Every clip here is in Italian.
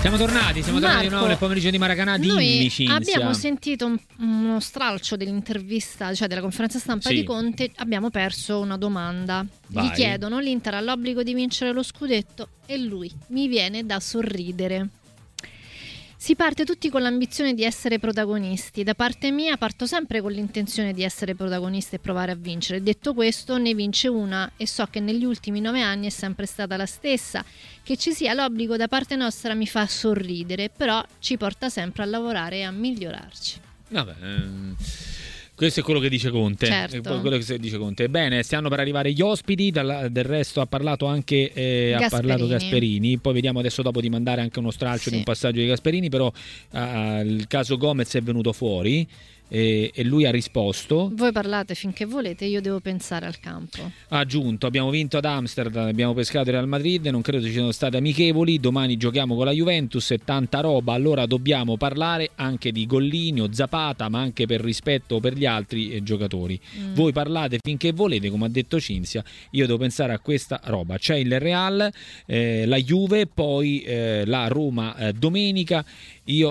Siamo tornati di nuovo nel pomeriggio di Maracanã. Dimmi, Cinzia. Abbiamo sentito uno stralcio dell'intervista, cioè della conferenza stampa di Conte. Abbiamo perso una domanda. Vai. Gli chiedono: l'Inter ha l'obbligo di vincere lo scudetto? E lui: mi viene da sorridere. Si parte tutti con l'ambizione di essere protagonisti. Da parte mia parto sempre con l'intenzione di essere protagonista e provare a vincere. Detto questo, ne vince una e so che negli ultimi 9 anni è sempre stata la stessa. Che ci sia l'obbligo da parte nostra mi fa sorridere, però ci porta sempre a lavorare e a migliorarci. Vabbè, questo è quello che dice Conte. Certo. Quello che dice Conte. Bene, stiamo per arrivare gli ospiti. Del resto ha parlato anche Gasperini. Poi vediamo adesso dopo di mandare anche uno stralcio di un passaggio di Gasperini. Però il caso Gomez è venuto fuori e lui ha risposto: voi parlate finché volete, io devo pensare al campo. Ha aggiunto: abbiamo vinto ad Amsterdam, abbiamo pescato il Real Madrid, non credo ci siano state amichevoli, domani giochiamo con la Juventus, è tanta roba, allora dobbiamo parlare anche di Gollini o Zapata, ma anche per rispetto per gli altri giocatori. Voi parlate finché volete, come ha detto Cinzia, io devo pensare a questa roba. C'è il Real, la Juve, poi la Roma domenica. Io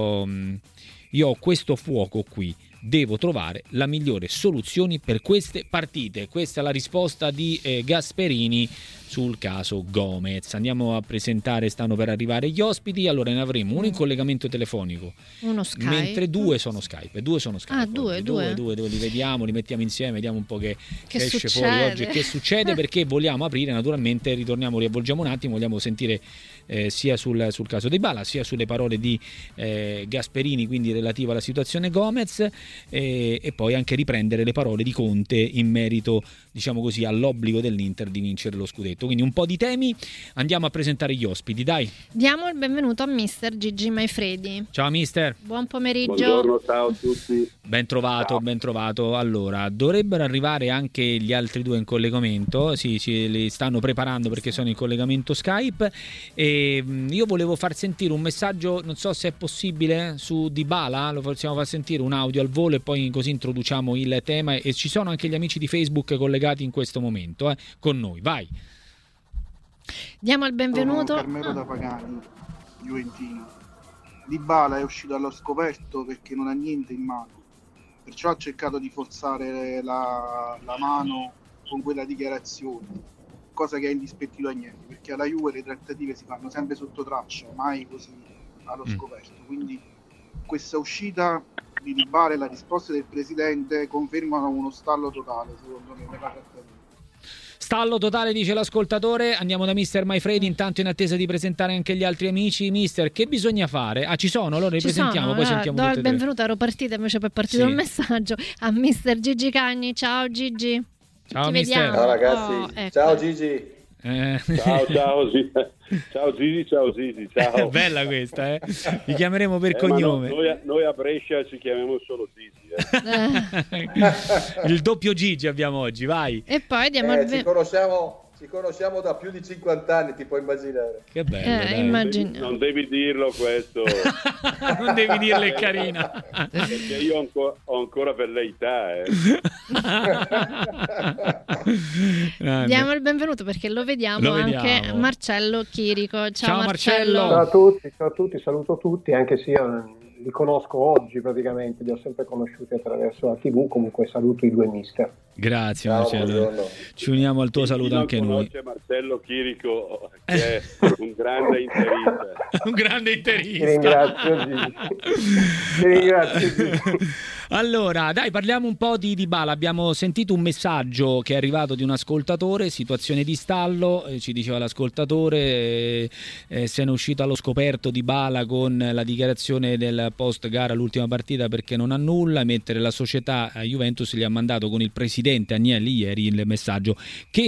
ho questo fuoco qui, devo trovare la migliore soluzione per queste partite. Questa è la risposta di Gasperini sul caso Gomez. Andiamo a presentare, stanno per arrivare gli ospiti. Allora ne avremo uno in collegamento telefonico, uno Skype, mentre due sono Skype. Due li vediamo, li mettiamo insieme, vediamo un po' che esce succede? fuori oggi, che succede, perché vogliamo aprire, naturalmente riavvolgiamo un attimo, vogliamo sentire sia sul caso Dybala sia sulle parole di Gasperini, quindi relativa alla situazione Gomez, e poi anche riprendere le parole di Conte in merito, diciamo così, all'obbligo dell'Inter di vincere lo scudetto. Quindi un po' di temi, andiamo a presentare gli ospiti, dai. Diamo il benvenuto a mister Gigi Maifredi. Ciao mister. Buon pomeriggio. Buongiorno, ciao a tutti. Ben trovato. Allora, dovrebbero arrivare anche gli altri due in collegamento. Sì, li stanno preparando perché sono in collegamento Skype. E io volevo far sentire un messaggio, non so se è possibile, su Dybala. Lo possiamo far sentire un audio al volo e poi così introduciamo il tema. E ci sono anche gli amici di Facebook collegati in questo momento con noi. Vai. Diamo il benvenuto. Sono Carmelo da Pagani, juventino. Dybala è uscito allo scoperto perché non ha niente in mano, perciò ha cercato di forzare la mano con quella dichiarazione, cosa che è indispettiva a niente, perché alla Juve le trattative si fanno sempre sotto traccia, mai così allo scoperto. Quindi questa uscita di Dybala e la risposta del presidente confermano uno stallo totale, secondo me, nella trattativa. Stallo totale, dice l'ascoltatore. Andiamo da mister Maifredi, intanto in attesa di presentare anche gli altri amici. Mister, che bisogna fare? Ci sono, allora li presentiamo, poi sentiamo do tutte il benvenuto, ero partita, invece poi è partito un messaggio a mister Gigi Cagni. Ciao Gigi. Ciao Ti mister. vediamo. Ciao ragazzi, ecco. Ciao Gigi. Ciao Gigi, ciao Gigi, ciao. Bella questa, Li chiameremo per cognome. Noi a Brescia ci chiamiamo solo Gigi. Il doppio Gigi abbiamo oggi, vai. E poi diamo ci conosciamo da più di 50 anni, ti puoi immaginare. Che bello, non devi dirlo questo. Non devi dirlo, è carina. Perché io ho ancora velleità. Diamo il benvenuto perché lo vediamo anche Marcello Chirico. Ciao Marcello. Ciao a tutti, saluto tutti, anche se io li conosco oggi praticamente, li ho sempre conosciuti attraverso la TV, comunque saluto i due mister. Grazie. Ciao, Marcello. buongiorno. Ci uniamo al tuo saluto anche noi. Conosce Marcello Chirico, che è un grande interista. Un grande interista. Ti ringrazio Gigi. Allora, dai, parliamo un po' di Dybala. Abbiamo sentito un messaggio che è arrivato di un ascoltatore, situazione di stallo, ci diceva l'ascoltatore, se ne è uscito allo scoperto Dybala con la dichiarazione del post gara l'ultima partita perché non ha nulla, mentre la società Juventus gli ha mandato con il presidente Agnelli ieri il messaggio.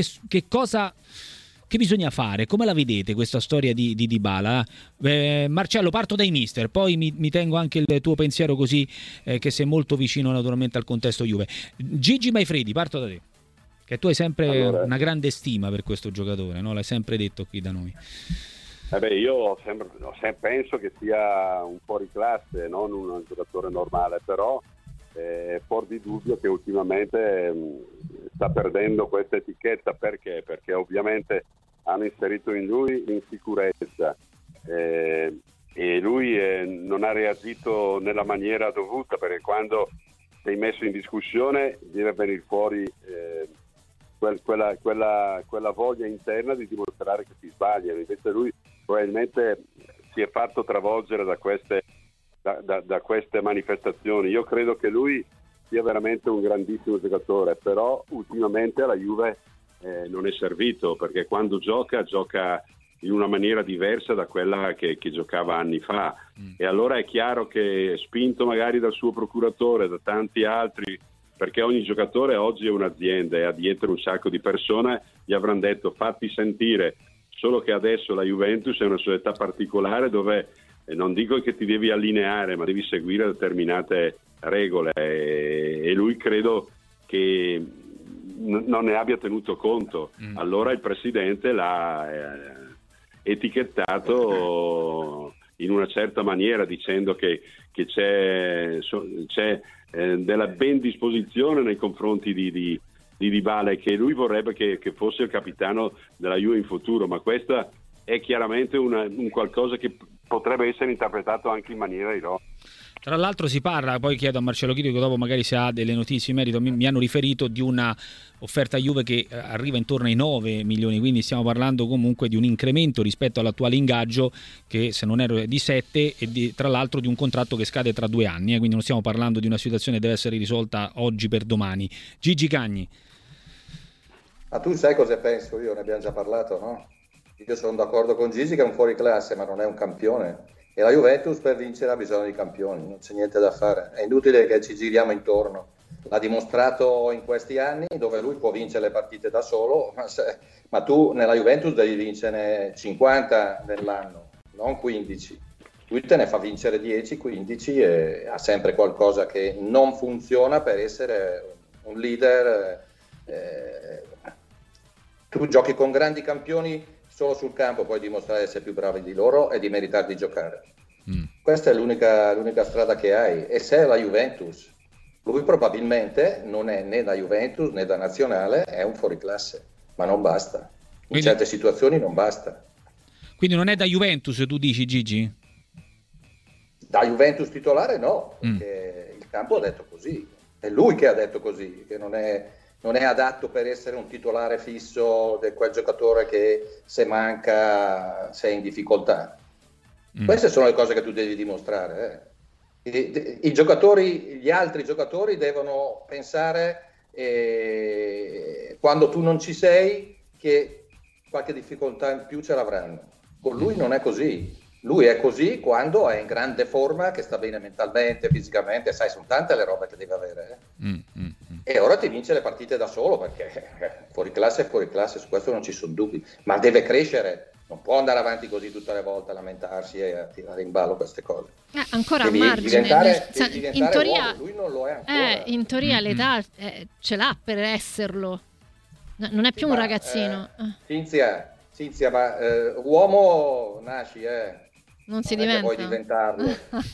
Che bisogna fare? Come la vedete questa storia di Dybala? Marcello, parto dai mister, poi mi tengo anche il tuo pensiero così, che sei molto vicino naturalmente al contesto Juve. Gigi Maifredi, parto da te, che tu hai sempre una grande stima per questo giocatore, no? L'hai sempre detto qui da noi. Io penso che sia un fuoriclasse, non un giocatore normale, però fuori di dubbio che ultimamente sta perdendo questa etichetta. Perché? Perché ovviamente hanno inserito in lui l'insicurezza, e lui non ha reagito nella maniera dovuta, perché quando sei messo in discussione deve venire fuori quella voglia interna di dimostrare che si sbaglia. Invece lui probabilmente si è fatto travolgere da queste manifestazioni. Io credo che lui sia veramente un grandissimo giocatore, però ultimamente alla Juve non è servito, perché quando gioca in una maniera diversa da quella che giocava anni fa, e allora è chiaro che, spinto magari dal suo procuratore, da tanti altri, perché ogni giocatore oggi è un'azienda e ha dietro un sacco di persone, gli avranno detto fatti sentire, solo che adesso la Juventus è una società particolare dove non dico che ti devi allineare, ma devi seguire determinate regole, e lui credo che non ne abbia tenuto conto. Allora il presidente l'ha etichettato in una certa maniera, dicendo che c'è della ben disposizione nei confronti di Dybala, e che lui vorrebbe che fosse il capitano della Juve in futuro, ma questa è chiaramente un qualcosa che potrebbe essere interpretato anche in maniera ironica. Tra l'altro si parla, poi chiedo a Marcello Chirico dopo magari se ha delle notizie in merito, mi hanno riferito di una offerta Juve che arriva intorno ai 9 milioni, quindi stiamo parlando comunque di un incremento rispetto all'attuale ingaggio, che se non erro è di 7, e tra l'altro di un contratto che scade tra 2 anni, quindi non stiamo parlando di una situazione che deve essere risolta oggi per domani. Gigi Cagni. Ma tu sai cosa penso io, ne abbiamo già parlato, no? Io sono d'accordo con Gigi che è un fuoriclasse, ma non è un campione. E la Juventus per vincere ha bisogno di campioni, non c'è niente da fare. È inutile che ci giriamo intorno. L'ha dimostrato in questi anni, dove lui può vincere le partite da solo, ma tu nella Juventus devi vincere 50 nell'anno, non 15. Lui te ne fa vincere 10, 15 e ha sempre qualcosa che non funziona per essere un leader. Tu giochi con grandi campioni, solo sul campo puoi dimostrare di essere più bravi di loro e di meritare di giocare. Questa è l'unica strada che hai. E se è la Juventus, lui probabilmente non è né da Juventus né da nazionale, è un fuoriclasse, ma non basta. In certe situazioni non basta. Quindi non è da Juventus, tu dici, Gigi? Da Juventus titolare no, perché il campo ha detto così. È lui che ha detto così, che non è adatto per essere un titolare fisso di quel giocatore che se manca sei in difficoltà. Queste sono le cose che tu devi dimostrare. Gli altri giocatori devono pensare quando tu non ci sei che qualche difficoltà in più ce l'avranno. Con lui non è così. Lui è così quando è in grande forma, che sta bene mentalmente, fisicamente, sai, sono tante le robe che deve avere. E ora ti vince le partite da solo, perché fuori classe è fuori classe, su questo non ci sono dubbi, ma deve crescere, non può andare avanti così tutte le volte a lamentarsi e a tirare in ballo queste cose. Ancora a margine, in teoria, uomo. Lui non lo è ancora. In teoria l'età ce l'ha per esserlo, non è più un ragazzino. Cinzia, ma uomo nasci, non si diventa. diventa. Puoi diventarlo.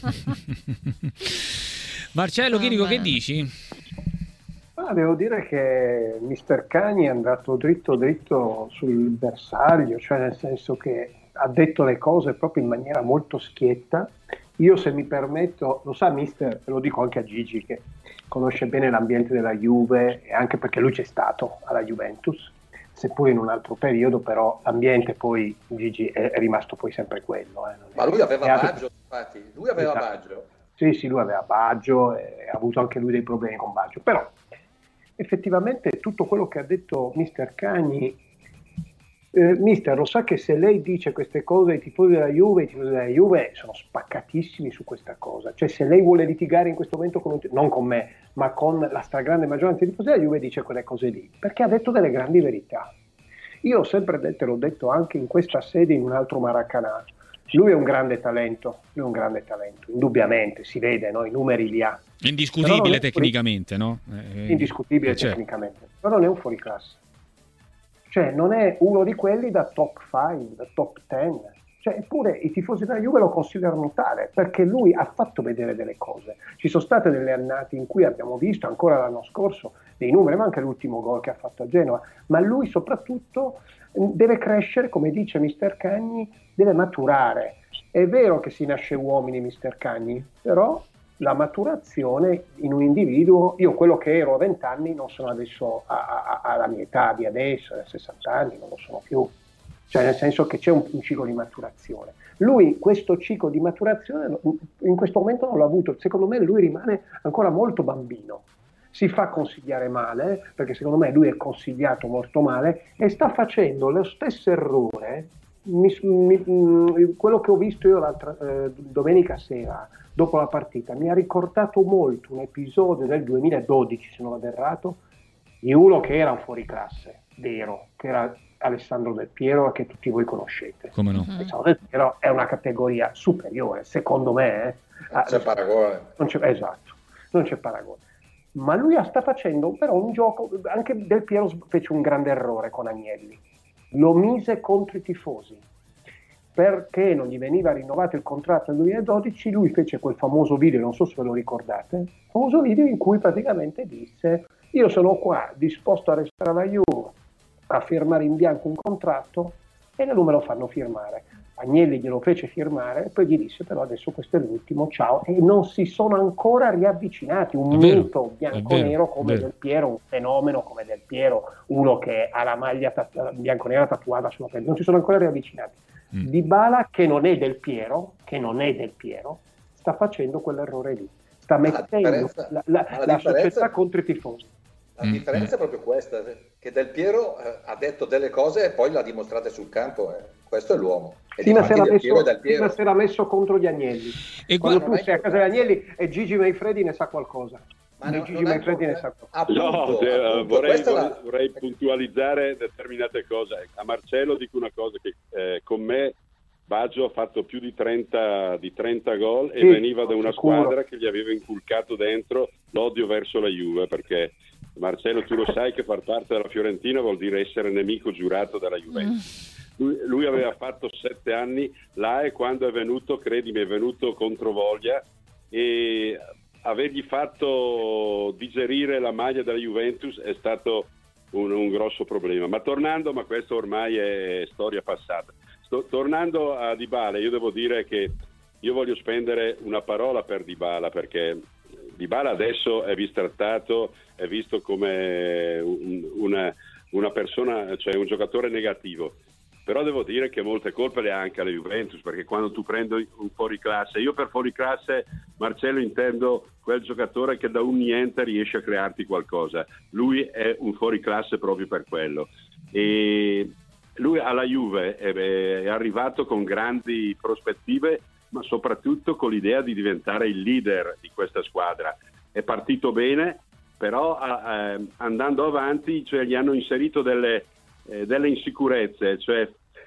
Marcello Chirico, che dici? Devo dire che Mister Cagni è andato dritto sul bersaglio, cioè nel senso che ha detto le cose proprio in maniera molto schietta. Io, se mi permetto, lo sa Mister, lo dico anche a Gigi che conosce bene l'ambiente della Juve, e anche perché lui c'è stato alla Juventus, seppur in un altro periodo, però l'ambiente poi, Gigi, è rimasto poi sempre quello. Ma lui aveva Baggio, infatti, lui aveva Baggio. Sì, lui aveva Baggio e ha avuto anche lui dei problemi con Baggio, però effettivamente tutto quello che ha detto Mister Cagni, Mister, lo sa che se lei dice queste cose, i tifosi della Juve sono spaccatissimi su questa cosa, cioè se lei vuole litigare in questo momento non con me, ma con la stragrande maggioranza dei tifosi della Juve, dice quelle cose lì, perché ha detto delle grandi verità. Io ho sempre detto, l'ho detto anche in questa sede, in un altro Maracanã, lui è un grande talento, indubbiamente, si vede, no? I numeri li ha. Indiscutibile tecnicamente, no? Indiscutibile tecnicamente, però non è un fuoriclasse. Cioè non è uno di quelli da top 5, da top 10. Cioè, eppure i tifosi della Juve lo considerano tale, perché lui ha fatto vedere delle cose. Ci sono state delle annate in cui abbiamo visto, ancora l'anno scorso, dei numeri, ma anche l'ultimo gol che ha fatto a Genova, ma lui soprattutto deve crescere, come dice Mister Cagni, deve maturare. È vero che si nasce uomini, mister Cagni, però la maturazione in un individuo, io quello che ero a 20 anni non sono adesso alla mia età di adesso, a 60 anni, non lo sono più. Cioè nel senso che c'è un ciclo di maturazione. Lui questo ciclo di maturazione in questo momento non l'ha avuto, secondo me lui rimane ancora molto bambino, si fa consigliare male, perché secondo me lui è consigliato molto male e sta facendo lo stesso errore, quello che ho visto io domenica sera dopo la partita, mi ha ricordato molto un episodio del 2012, se non vado errato, di uno che era un fuoriclasse, vero, che era Alessandro Del Piero, che tutti voi conoscete. Come no? Alessandro Del Piero è una categoria superiore, secondo me. Non c'è paragone. Esatto, non c'è paragone. Ma lui sta facendo però un gioco, anche Del Piero fece un grande errore con Agnelli, lo mise contro i tifosi, perché non gli veniva rinnovato il contratto nel 2012, lui fece quel famoso video, non so se ve lo ricordate, famoso video in cui praticamente disse: io sono qua disposto a restare alla Juve, a firmare in bianco un contratto, e non me lo fanno firmare. Agnelli glielo fece firmare e poi gli disse: però adesso questo è l'ultimo, ciao, e non si sono ancora riavvicinati. Un mito bianco-nero come Del Piero, un fenomeno come Del Piero, uno che ha la maglia bianco-nera tatuata sulla pelle, non si sono ancora riavvicinati. Dybala, che non è Del Piero, sta facendo quell'errore lì, sta mettendo la società contro i tifosi. La differenza è proprio questa, che Del Piero ha detto delle cose e poi l'ha dimostrate sul campo, questo è l'uomo. Sì, ma si era messo contro gli Agnelli. E quando tu sei a casa degli Agnelli e Gigi Manfredi ne sa qualcosa. Vorrei puntualizzare determinate cose. A Marcello dico una cosa, che con me Baggio ha fatto più di 30 gol e veniva da una squadra che gli aveva inculcato dentro l'odio verso la Juve, perché Marcello, tu lo sai che far parte della Fiorentina vuol dire essere nemico giurato della Juventus. Lui aveva fatto 7 anni là e quando è venuto, credimi, è venuto contro voglia, e avergli fatto digerire la maglia della Juventus è stato un grosso problema. Ma questo ormai è storia passata. Tornando a Dybala, io devo dire che io voglio spendere una parola per Dybala, perché Dybala adesso è bistrattato, è visto come una persona, cioè un giocatore negativo. Però devo dire che molte colpe le ha anche alla Juventus, perché quando tu prendi un fuoriclasse, io per fuoriclasse, Marcello, intendo quel giocatore che da un niente riesce a crearti qualcosa. Lui è un fuoriclasse proprio per quello. E lui alla Juve è arrivato con grandi prospettive, ma soprattutto con l'idea di diventare il leader di questa squadra. È partito bene, però andando avanti, cioè, gli hanno inserito delle insicurezze, cioè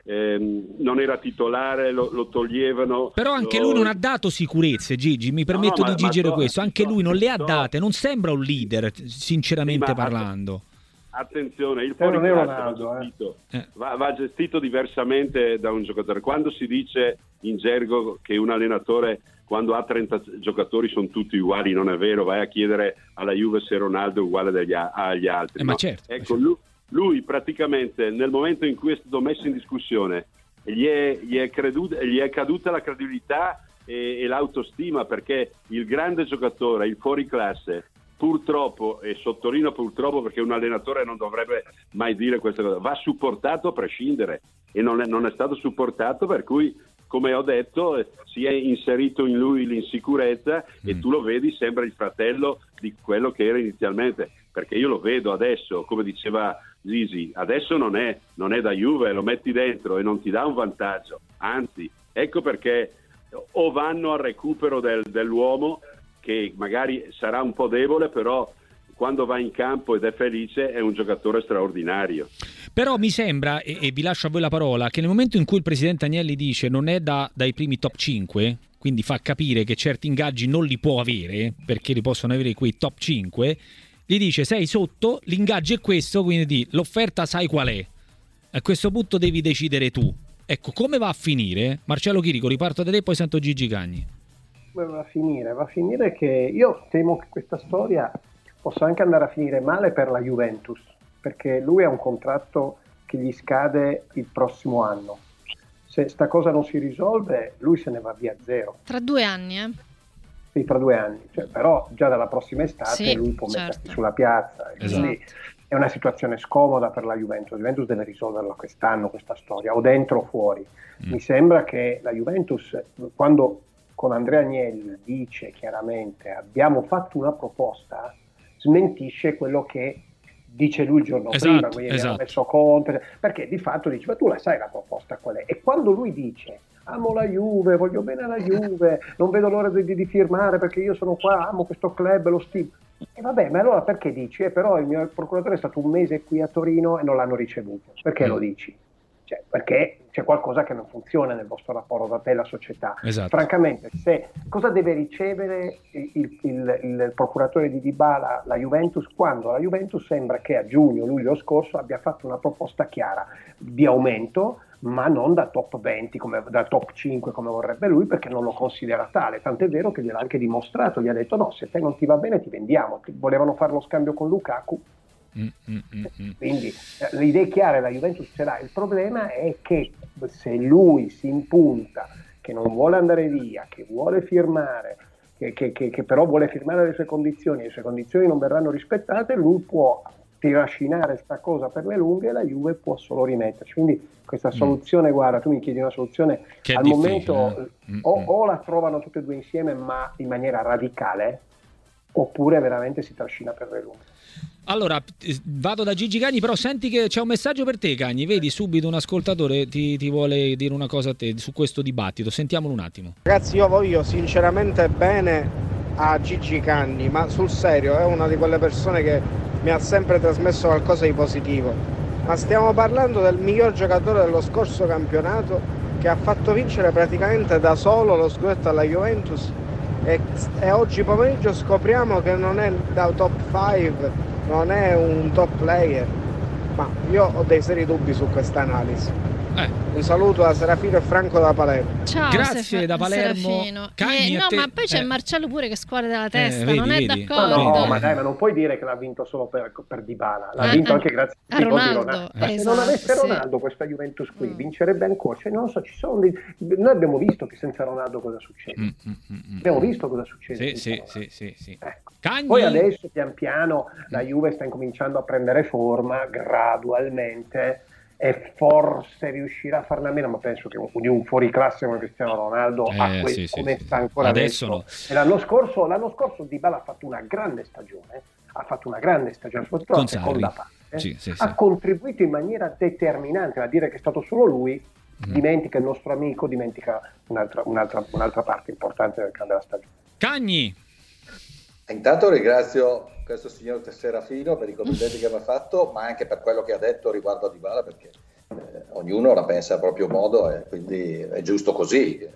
non era titolare, lo toglievano. Però anche lui non ha dato sicurezze, Gigi, mi permetto di aggiungere questo, anche lui non le ha date, non sembra un leader, sinceramente parlando. Attenzione, il fuoriclasse va gestito diversamente da un giocatore. Quando si dice in gergo che un allenatore, quando ha 30 giocatori, sono tutti uguali, non è vero. Vai a chiedere alla Juve se Ronaldo è uguale agli altri. Ma certo, ecco, lui praticamente nel momento in cui è stato messo in discussione gli è caduta la credibilità e l'autostima, perché il grande giocatore, il fuoriclasse, purtroppo, e sottolineo purtroppo perché un allenatore non dovrebbe mai dire questa cosa, va supportato a prescindere, e non è stato supportato, per cui, come ho detto, si è inserito in lui l'insicurezza e tu lo vedi, sembra il fratello di quello che era inizialmente, perché io lo vedo adesso, come diceva Zisi, adesso non è da Juve, lo metti dentro e non ti dà un vantaggio, anzi, ecco perché o vanno al recupero dell'uomo, che magari sarà un po' debole, però quando va in campo ed è felice è un giocatore straordinario. Però mi sembra, e vi lascio a voi la parola, che nel momento in cui il presidente Agnelli dice non è dai primi top 5, quindi fa capire che certi ingaggi non li può avere, perché li possono avere quei top 5, gli dice sei sotto, l'ingaggio è questo, quindi l'offerta sai qual è. A questo punto devi decidere tu. Ecco, come va a finire? Marcello Chirico, riparto da te, poi sento Gigi Cagni. Va a finire che io temo che questa storia possa anche andare a finire male per la Juventus, perché lui ha un contratto che gli scade il prossimo anno. se sta cosa non si risolve, lui se ne va via a zero. Tra 2 anni, Sì, tra 2 anni, però già dalla prossima estate lui può mettersi sulla piazza. Quindi è una situazione scomoda per la Juventus. La Juventus deve risolverla quest'anno, questa storia, o dentro o fuori. Mi sembra che la Juventus, quando con Andrea Agnelli dice chiaramente abbiamo fatto una proposta, smentisce quello che dice lui il giorno prima, quindi abbiamo messo Conte, perché di fatto dice, ma tu la sai la proposta qual è? E quando lui dice amo la Juve, voglio bene alla Juve, non vedo l'ora di firmare perché io sono qua, amo questo club, lo stimo. E vabbè, ma allora perché dici? Però il mio procuratore è stato un mese qui a Torino e non l'hanno ricevuto. Perché lo dici? Cioè, perché c'è qualcosa che non funziona nel vostro rapporto da te e la società. Francamente, cosa deve ricevere il procuratore di Dybala, la Juventus, quando la Juventus sembra che a giugno, luglio scorso, abbia fatto una proposta chiara di aumento, ma non da top 20, da top 5 come vorrebbe lui, perché non lo considera tale. Tant'è vero che gliel'ha anche dimostrato, gli ha detto no, se te non ti va bene ti vendiamo. Volevano fare lo scambio con Lukaku. Quindi l'idea è chiara, la Juventus ce l'ha. Il problema è che se lui si impunta che non vuole andare via, che vuole firmare, che però vuole firmare le sue condizioni non verranno rispettate, lui può tirascinare sta cosa per le lunghe e la Juve può solo rimetterci. Quindi questa soluzione, guarda, tu mi chiedi una soluzione che al momento o la trovano tutte e due insieme ma in maniera radicale, oppure veramente si trascina per le lunghe. Allora, vado da Gigi Cagni, però senti che c'è un messaggio per te, Cagni. Vedi, subito un ascoltatore ti vuole dire una cosa a te su questo dibattito. Sentiamolo un attimo. Ragazzi, io voglio sinceramente bene a Gigi Cagni, ma sul serio è una di quelle persone che mi ha sempre trasmesso qualcosa di positivo. Ma stiamo parlando del miglior giocatore dello scorso campionato, che ha fatto vincere praticamente da solo lo scudetto alla Juventus, e oggi pomeriggio scopriamo che non è da top 5, non è un top player, ma io ho dei seri dubbi su questa analisi. Un saluto a Serafino e Franco da Palermo. Ciao, grazie da Palermo. Cagni, no, ma poi c'è Marcello pure che scuote dalla testa, non è d'accordo. No, ma dai, ma non puoi dire che l'ha vinto solo per Dybala, l'ha vinto anche grazie a Ronaldo. Ma se non avesse Ronaldo questa Juventus qui vincerebbe ancora. Cioè, non lo so, ci sono noi abbiamo visto che senza Ronaldo cosa succede. Abbiamo visto cosa succede. Sì. Ecco. Poi adesso pian piano la Juve sta incominciando a prendere forma gradualmente e forse riuscirà a farne a meno, ma penso che di un fuoriclasse come Cristiano Ronaldo come sta ancora adesso no. E l'anno scorso Dybala ha fatto una grande stagione, soprattutto la seconda parte, ha contribuito in maniera determinante. A dire che è stato solo lui, dimentica il nostro amico, dimentica un'altra parte importante della stagione. Cagni. Intanto ringrazio questo signor Serafino per i complimenti che mi ha fatto, ma anche per quello che ha detto riguardo a Dybala, perché ognuno la pensa a proprio modo e quindi è giusto così.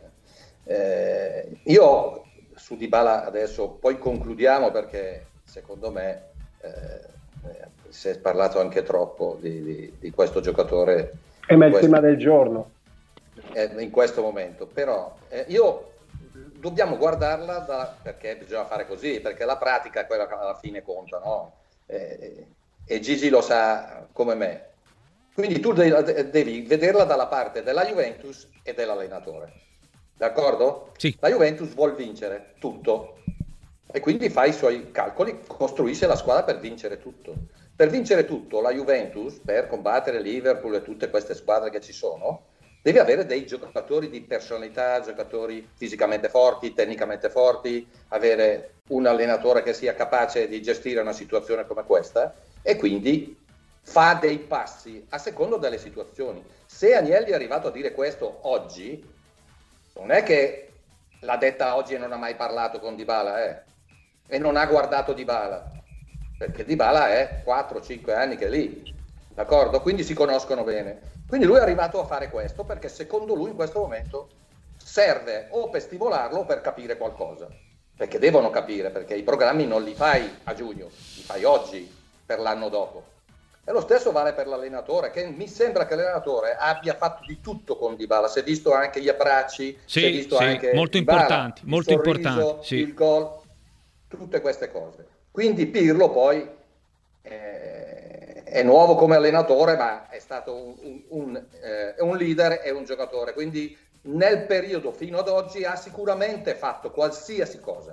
Io su Dybala adesso poi concludiamo, perché secondo me si è parlato anche troppo di questo giocatore. È il tema del giorno. In questo momento, però io dobbiamo guardarla perché bisogna fare così, perché la pratica è quella che alla fine conta, no? E Gigi lo sa come me. Quindi tu devi vederla dalla parte della Juventus e dell'allenatore, d'accordo? Sì. La Juventus vuol vincere tutto e quindi fa i suoi calcoli, costruisce la squadra per vincere tutto. Per vincere tutto la Juventus, per combattere Liverpool e tutte queste squadre che ci sono, devi avere dei giocatori di personalità, giocatori fisicamente forti, tecnicamente forti, avere un allenatore che sia capace di gestire una situazione come questa, e quindi fa dei passi a secondo delle situazioni. Se Agnelli è arrivato a dire questo oggi, non è che l'ha detta oggi e non ha mai parlato con Dybala, e non ha guardato Dybala, perché Dybala è 4-5 anni che è lì, d'accordo? Quindi si conoscono bene. Quindi lui è arrivato a fare questo perché secondo lui in questo momento serve o per stimolarlo o per capire qualcosa, perché devono capire, perché i programmi non li fai a giugno, li fai oggi per l'anno dopo. E lo stesso vale per l'allenatore, che mi sembra che l'allenatore abbia fatto di tutto con Dybala, si è visto anche gli abbracci, si è visto anche molto Dybala, importanti, molto sorriso, importanti, il gol, tutte queste cose. Quindi Pirlo poi è nuovo come allenatore, ma è stato un leader e un giocatore, quindi nel periodo fino ad oggi ha sicuramente fatto qualsiasi cosa,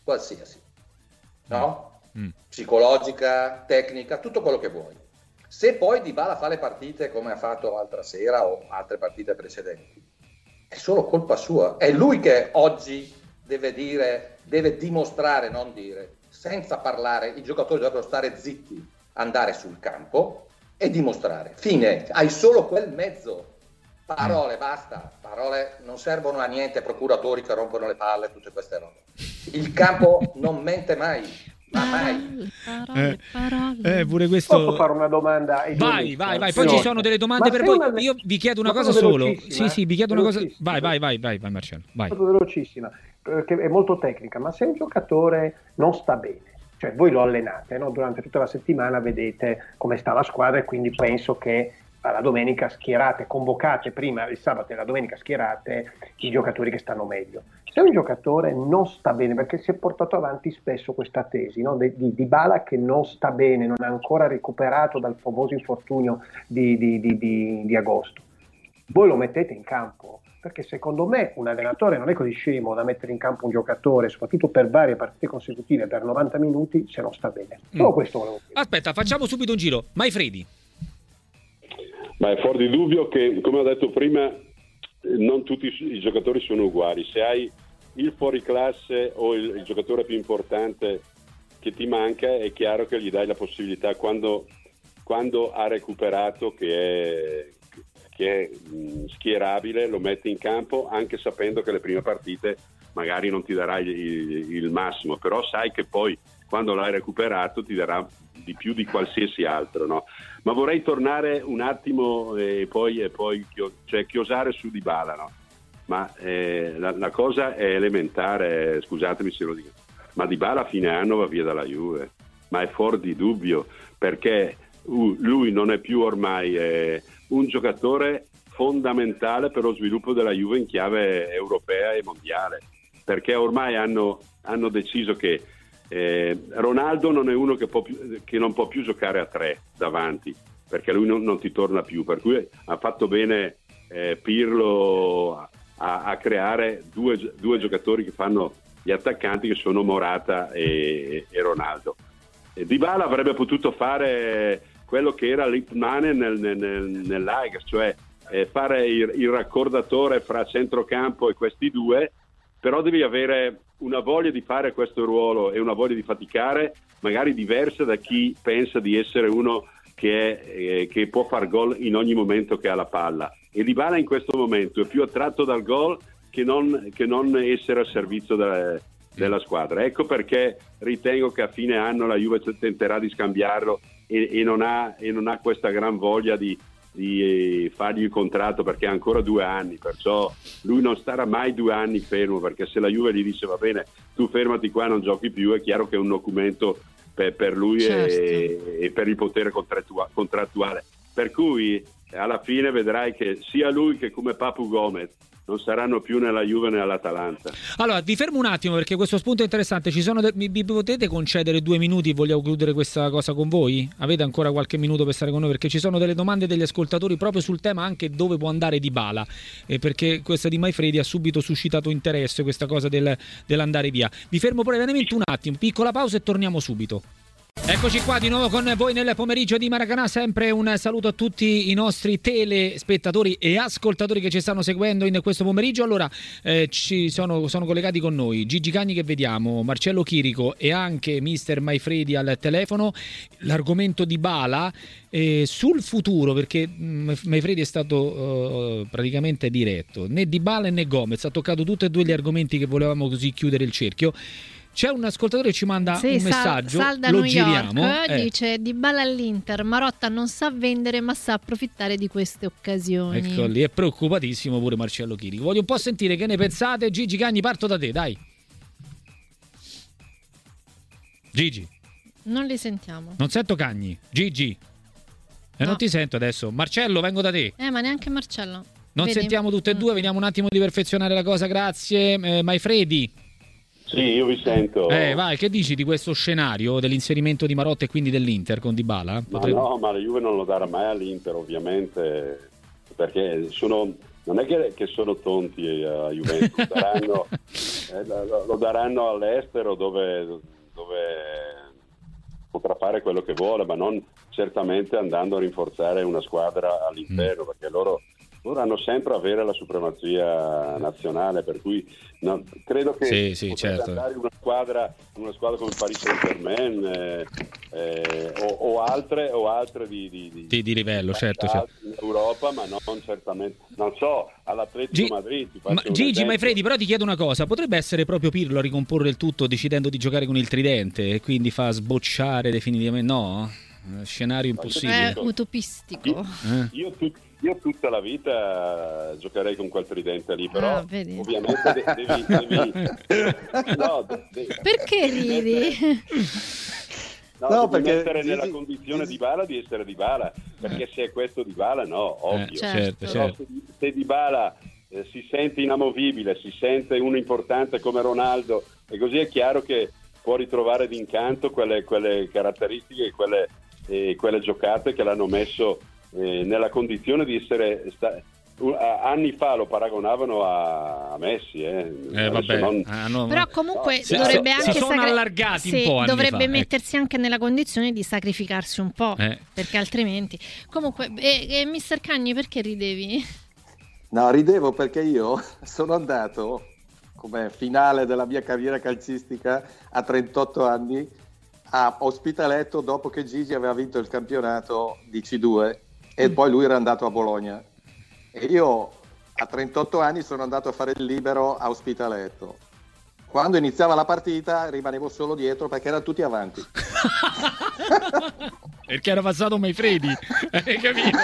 no? Psicologica, tecnica, tutto quello che vuoi. Se poi Dybala fa le partite come ha fatto l'altra sera o altre partite precedenti, è solo colpa sua. È lui che oggi deve dimostrare, non dire, senza parlare. I giocatori dovrebbero stare zitti, andare sul campo e dimostrare. Fine, hai solo quel mezzo. Parole, basta. Parole non servono a niente, procuratori che rompono le palle, tutte queste robe. Il campo non mente mai. Parole. Pure questo... Posso fare una domanda ai vai. Poi ci sono delle domande per voi. Io vi chiedo una cosa solo. Sì, vi chiedo una cosa. Vai, Marcello. Vai. Molto velocissima, perché è molto tecnica. Ma se un giocatore non sta bene, cioè voi lo allenate, no? Durante tutta la settimana vedete come sta la squadra e quindi penso che la domenica convocate prima il sabato e la domenica schierate i giocatori che stanno meglio. Se un giocatore non sta bene, perché si è portato avanti spesso questa tesi, no? di Dybala che non sta bene, non ha ancora recuperato dal famoso infortunio di agosto, voi lo mettete in campo? Perché secondo me un allenatore non è così scemo da mettere in campo un giocatore, soprattutto per varie partite consecutive, per 90 minuti, se non sta bene. Solo questo volevo dire. Aspetta, facciamo subito un giro. Maifredi. Ma è fuori di dubbio che, come ho detto prima, non tutti i giocatori sono uguali. Se hai il fuoriclasse o il giocatore più importante che ti manca, è chiaro che gli dai la possibilità quando ha recuperato che è schierabile, lo metti in campo, anche sapendo che le prime partite magari non ti darà il massimo, però sai che poi quando l'hai recuperato ti darà di più di qualsiasi altro, no? Ma vorrei tornare un attimo e poi chiosare su Dybala, no? Ma la cosa è elementare, scusatemi se lo dico, ma Dybala a fine anno va via dalla Juve, ma è fuori di dubbio, perché lui non è più ormai un giocatore fondamentale per lo sviluppo della Juve in chiave europea e mondiale, perché ormai hanno deciso che Ronaldo non è uno che non può più giocare a tre davanti, perché lui non ti torna più, per cui ha fatto bene Pirlo a creare due giocatori che fanno gli attaccanti, che sono Morata e Ronaldo. Dybala avrebbe potuto fare quello che era Lippmann nell'Ajax, cioè fare il raccordatore fra centrocampo e questi due, però devi avere una voglia di fare questo ruolo e una voglia di faticare magari diversa da chi pensa di essere uno che può far gol in ogni momento che ha la palla, e Dybala in questo momento è più attratto dal gol che non essere a servizio della squadra. Ecco perché ritengo che a fine anno la Juve tenterà di scambiarlo e non ha questa gran voglia di fargli il contratto, perché ha ancora 2 anni, perciò lui non starà mai 2 anni fermo, perché se la Juve gli dice va bene, tu fermati qua, non giochi più, è chiaro che è un documento per lui, certo, e per il potere contrattuale, per cui alla fine vedrai che sia lui che come Papu Gomez non saranno più nella Juve né all'Atalanta. Allora vi fermo un attimo perché questo spunto è interessante. Mi potete concedere 2 minuti? Vogliamo chiudere questa cosa con voi? Avete ancora qualche minuto per stare con noi, perché ci sono delle domande degli ascoltatori proprio sul tema anche dove può andare Dybala, perché questa di Maifredi ha subito suscitato interesse, questa cosa dell'andare via. Vi fermo brevemente un attimo, piccola pausa e torniamo subito. Eccoci qua di nuovo con voi nel pomeriggio di Maracanà. Sempre un saluto a tutti i nostri telespettatori e ascoltatori che ci stanno seguendo in questo pomeriggio. Allora sono collegati con noi Gigi Cagni, che vediamo, Marcello Chirico e anche mister Maifredi al telefono. L'argomento Dybala sul futuro, perché Maifredi è stato praticamente diretto, né Dybala né Gomez, ha toccato tutti e due gli argomenti che volevamo così chiudere il cerchio. C'è un ascoltatore che ci manda un messaggio, Salda lo New giriamo. York, dice Dybala all'Inter, Marotta non sa vendere ma sa approfittare di queste occasioni. Ecco lì, è preoccupatissimo pure Marcello Chirico. Voglio un po' sentire che ne pensate. Gigi Cagni, parto da te, dai. Gigi. Non li sentiamo. Non sento Cagni. Gigi. No. Non ti sento adesso. Marcello, vengo da te. Ma neanche Marcello. Non sentiamo tutte e due, vediamo un attimo di perfezionare la cosa, grazie. Maifredi. Sì, io vi sento. Vai, che dici di questo scenario dell'inserimento di Marotta e quindi dell'Inter con Dybala? No, ma la Juve non lo darà mai all'Inter, ovviamente, perché non è che sono tonti a Juventus, lo daranno all'estero dove potrà fare quello che vuole, ma non certamente andando a rinforzare una squadra all'interno, perché loro hanno sempre avere la supremazia nazionale, per cui credo che certo. andare una squadra come Paris Saint-Germain o altre di livello, certo. in Europa, ma non certamente, non so, all'Atletico Madrid. Gigi Maifredi, però ti chiedo una cosa, potrebbe essere proprio Pirlo a ricomporre il tutto decidendo di giocare con il tridente e quindi fa sbocciare definitivamente? No? Scenario impossibile. È utopistico. Io tutta la vita giocherei con quel tridente lì, però ovviamente devi perché ridi? Perché mettere nella condizione Dybala di essere Dybala, perché se è questo Dybala, no, ovvio. Certo. Se Dybala si sente inamovibile, si sente uno importante come Ronaldo, e così è chiaro che può ritrovare d'incanto quelle caratteristiche e quelle giocate che l'hanno messo nella condizione di essere anni fa lo paragonavano a Messi, però comunque dovrebbe anche si sono allargati un po', dovrebbe mettersi anche nella condizione di sacrificarsi un po', perché altrimenti comunque Mister Cagni, perché ridevi? No, ridevo perché io sono andato come finale della mia carriera calcistica a 38 anni a Ospitaletto dopo che Gigi aveva vinto il campionato di C2 e poi lui era andato a Bologna, e io a 38 anni sono andato a fare il libero a Ospitaletto. Quando iniziava la partita rimanevo solo dietro perché erano tutti avanti. Perché era passato Maifredi, hai capito?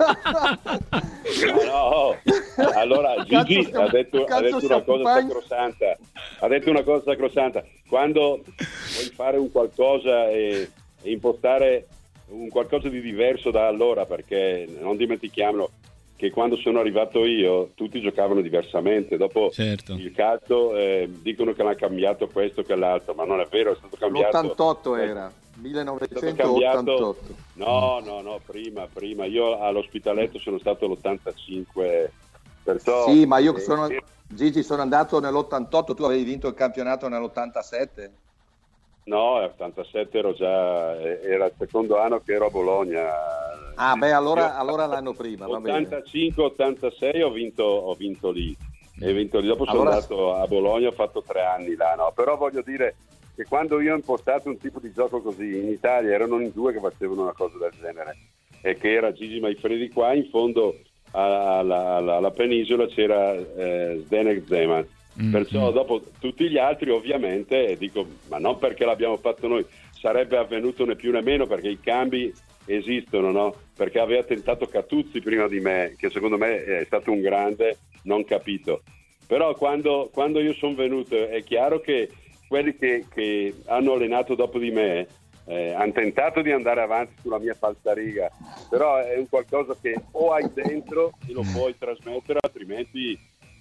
No. Allora Gigi ha detto una cosa sacrosanta. Ha detto una cosa sacrosanta. Quando vuoi fare un qualcosa e impostare un qualcosa di diverso da allora, perché non dimentichiamolo che quando sono arrivato io tutti giocavano diversamente, dopo il calcio dicono che l'ha cambiato questo che l'altro, ma non è vero, è stato cambiato l'88 era 1988. No, prima io all'Ospitaletto sono stato l'85, perciò sì, ma io Gigi sono andato nell'88, tu avevi vinto il campionato nell'87? No, l'87 era il secondo anno che ero a Bologna. Allora l'anno prima, va bene. 85-86 ho vinto lì. Dopo sono andato a Bologna, ho fatto 3 anni là, no? Però voglio dire che quando io ho impostato un tipo di gioco così, in Italia erano in 2 che facevano una cosa del genere, e che era Gigi Maifredi qua, in fondo alla penisola c'era Zdenek Zeman. Perciò dopo tutti gli altri ovviamente dico, ma non perché l'abbiamo fatto noi, sarebbe avvenuto né più né meno, perché i cambi esistono, no? Perché aveva tentato Catuzzi prima di me, che secondo me è stato un grande non capito, però quando io sono venuto è chiaro che quelli che hanno allenato dopo di me hanno tentato di andare avanti sulla mia falsariga, però è un qualcosa che o hai dentro e lo puoi trasmettere, altrimenti